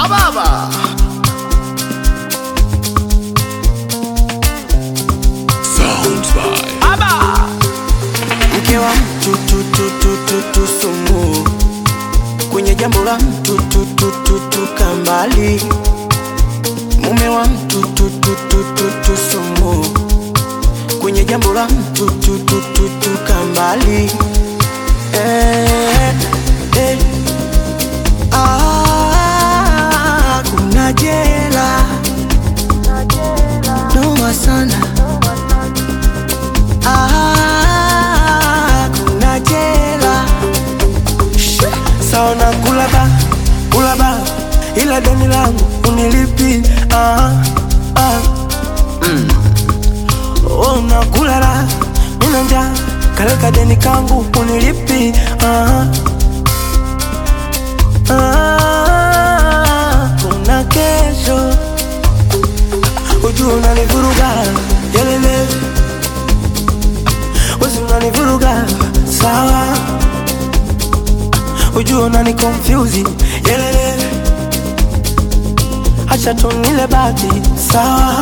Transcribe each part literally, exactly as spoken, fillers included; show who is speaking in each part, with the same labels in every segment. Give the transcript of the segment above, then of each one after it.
Speaker 1: Ababa
Speaker 2: Sounds by
Speaker 1: Aba
Speaker 3: Mke wa mtu tu tu tu tu tu sumu, kwenye jambo la mtu tu tu tu tu kambali. Mume wa mtu tu tu tu tu tu sumu, kwenye jambo la mtu tu tu tu tu kambali. Eh, eh. Ah, kuna jela noma sana. Ah, kuna jela saona kulaba kulaba, ila deni langu unilipi. Ah, ah. Mm. Oh, nakulala nina njaa, kaleka deni kangu unilipi. Ah, ah. Kuna kesho ujua unanivuruga yelele, wezi unanivuruga sawa, ujua unani confuse yelele, acha tunile bati sawa.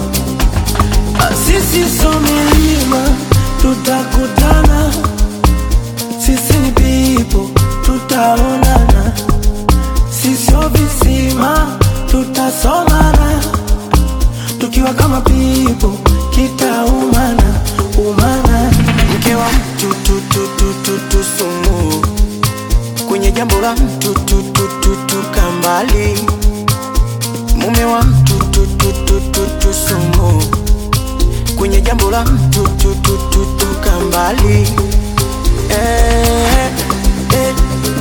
Speaker 3: Sisi so milima tutakutana, sisi ni people tutaonana, sisi so visima tutasomana, tukiwa kama people kitaumana umana. Mke wa mtu tu tu tu tu tu sumu, kwenye jambo la mtu tu tu tu tu kambali. Mume wa mtu tu tu tu tu tu sumu, kwenye jambo la mtu tu tu tu tu kambali. Eh, eh.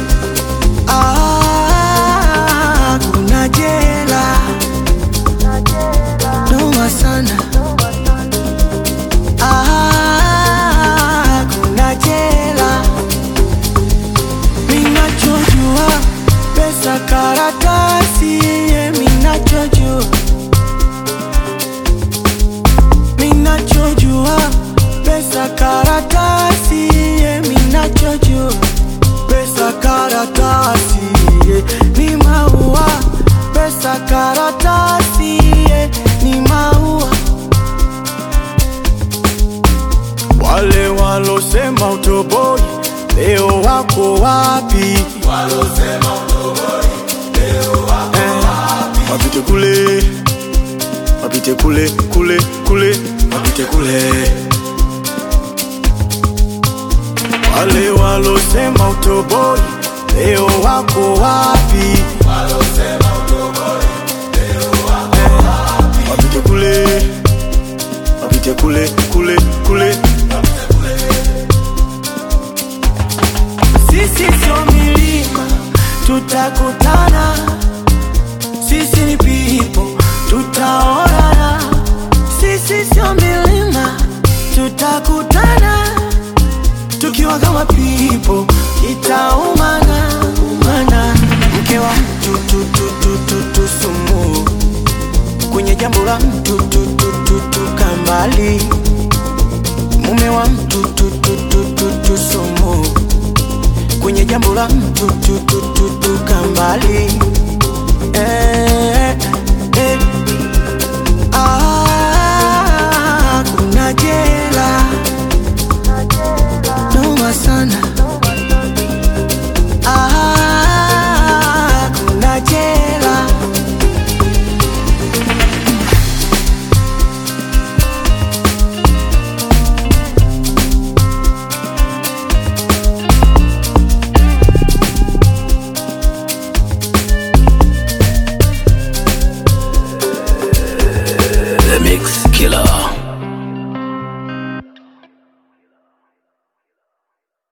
Speaker 3: Ah, kuna jela noma sana. Ah, kuna jela. Minachojua pesa karatasi, yeah, minachojua. Minachojua pesa karatasi, yeah, minachojua. Pesa karatasi, yeah, ni maua. Pesa karatasi, yeah, ni maua. Wale walosema utoboi leo wako wapi?
Speaker 2: Walosema utoboi leo wako wapi?
Speaker 3: Wapite kule, wapite kule kule kule, wapite kule. Wale walosema utoboi leo wako wapi?
Speaker 2: Walosema utoboi leo wako wapi?
Speaker 3: Wapite kule, wapite kule kule kule. Sisi sio milima tutakutana, sisi ni people tutaonana. Sisi sio milima tutakutana, tukiwa kama people itaumana.